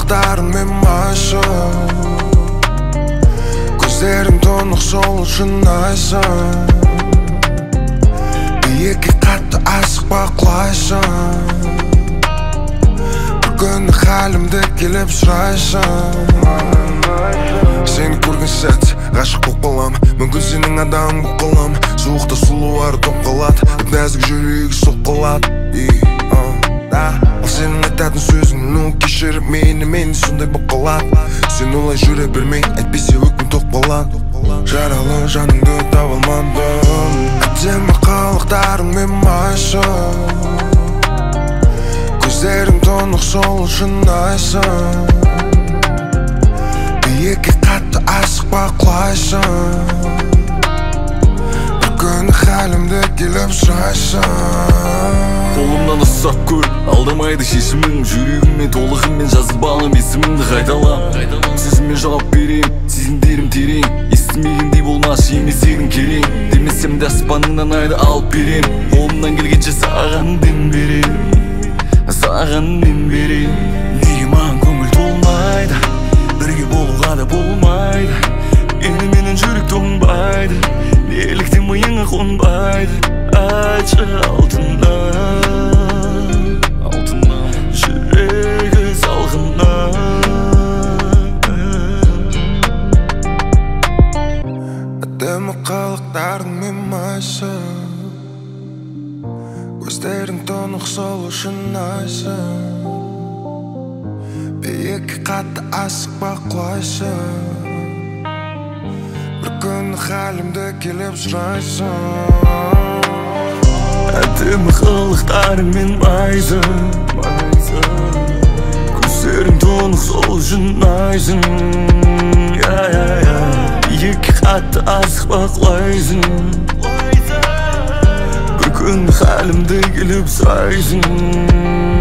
қалықтарыңмен майшып, көздерің тұнық сол үшін айсың. Биікке қатты асық бақылайсың, бір күні халімді келіп сұрайсың. Сені көрген сәт ғашық болып қалам, мүмкін сенің адамың болып қалам. Суықта сұлулары топ қалады, нәзік жүрегі соққылады. Ал сенің айтатын сөзің, ну кешіріп мені сондай болып қалады. Сен олай жүре бермей, әйтпесе өкпем тоқ болады. Жаралы жаныңды таба алмадым, әдемі қылықтарыңмен майшып, көздерің тұнық сол үшін айсың. Биікке қатты асық бақылайсың, бір күні халімді келіп сұрайсың. Қолымнан ұстап көр, алдамайды шешімің. Жүрегіммен толығымен жазып алам есіміңді қайталам. Сөзіммен жауап берем, сезімдерім терең. Естімегендей болмас емес едің керең. Демесем де аспаныңнан айды алып берем. Қолымнан келгенше саған дем берем, саған дем берем. Неге маған көңіл толмайды, бірге болуға да болмайды. Менің жүрек тоңбайды, неліктен миыңа қонбайды. Айтшы алтыннан, жүрегі салғыннан. Әдемі қылықтарыңмен майшып, көздерің тұнық сол үшін айсың. Биікке қатты асық бақылайсың, бір күні халімді келіп сұрайсың. Әдемі қылықтарыңмен майшып, көздерің тұнық сол үшін айсың. Биікке қатты асық бақылайсың, бір күні халімді келіп сұрайсың.